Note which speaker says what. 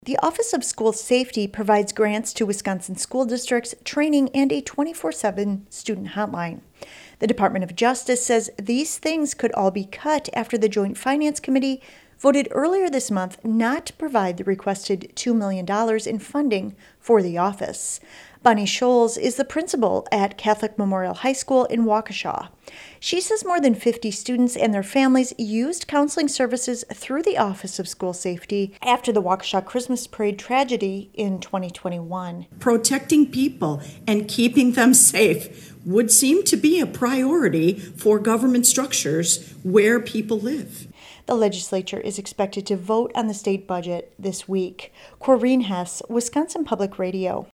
Speaker 1: The Office of School Safety provides grants to Wisconsin school districts, training, and a 24/7 student hotline. The Department of Justice says these things could all be cut after the Joint Finance Committee voted earlier this month not to provide the requested $2 million in funding for the office. Bonnie Scholes is the principal at Catholic Memorial High School in Waukesha. She says more than 50 students and their families used counseling services through the Office of School Safety after the Waukesha Christmas Parade tragedy in 2021.
Speaker 2: Protecting people and keeping them safe would seem to be a priority for government structures where people live.
Speaker 1: The legislature is expected to vote on the state budget this week. Corrine Hess, Wisconsin Public Radio.